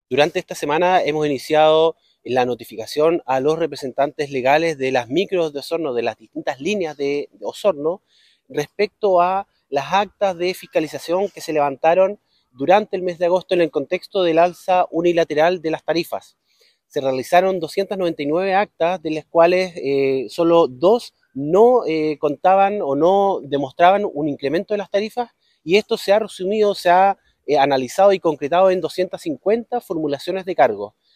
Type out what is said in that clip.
Durante esta semana hemos iniciado la notificación a los representantes legales de las micros de Osorno, de las distintas líneas de Osorno, respecto a las actas de fiscalización que se levantaron durante el mes de agosto en el contexto del alza unilateral de las tarifas. Se realizaron 299 actas, de las cuales solo dos no contaban o no demostraban un incremento de las tarifas, y esto se ha resumido, se ha analizado y concretado en 250 formulaciones de cargo.